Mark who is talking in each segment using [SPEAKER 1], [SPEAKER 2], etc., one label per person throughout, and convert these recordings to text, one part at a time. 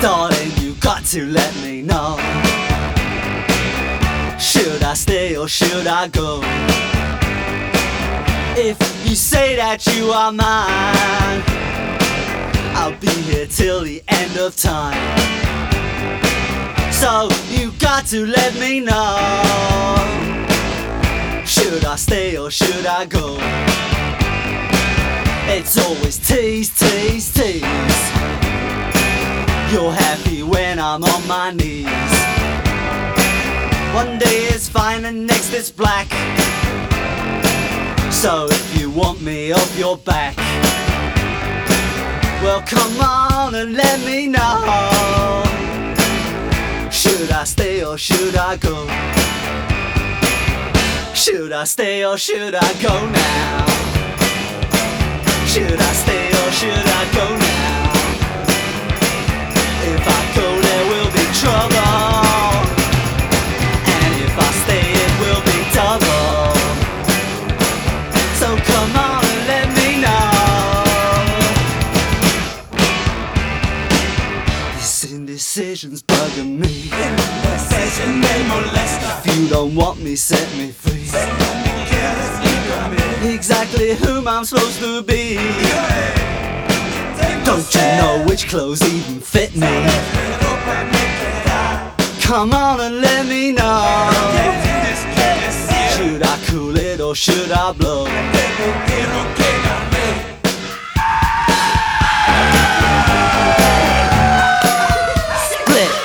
[SPEAKER 1] Darling, you got to let me know. Should I stay or should I go? If you say that you are mine, I'll be here till the end of time. So you got to let me know. Should I stay or should I go? It's always tease, tease, tease. You're happy when I'm on my knees. One day it's fine and next it's black. So if you want me off your back, well come on and let me know. Should I stay or should I go? Should I stay or should I go now? Should I stay or should I go now? If I go there will be trouble, and if I stay it will be double. So come on and let me know. This indecision's bugging me.
[SPEAKER 2] Indecision me molesta.
[SPEAKER 1] If you don't want me, set me free. Exactly whom I'm supposed to be. Don't you know which clothes even fit me? Come on and let me know. Should I cool it or should I blow? Split.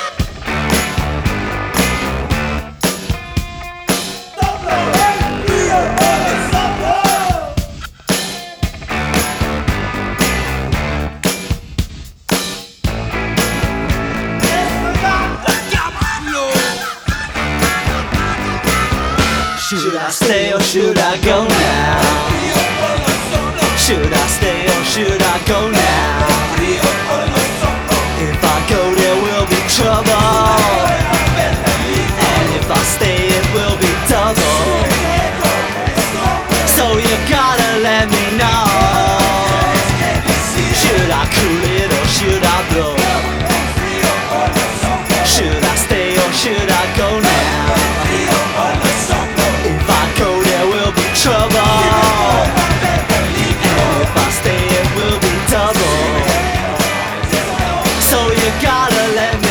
[SPEAKER 1] Should I stay or should I go now? Should I stay or should I go now? If I go there will be trouble, and if I stay it will be double. So you gotta let me know. Should I cool it or should I blow? Should I stay or should I go now? If I go there will be trouble, and if I stay it will be double. So you gotta let me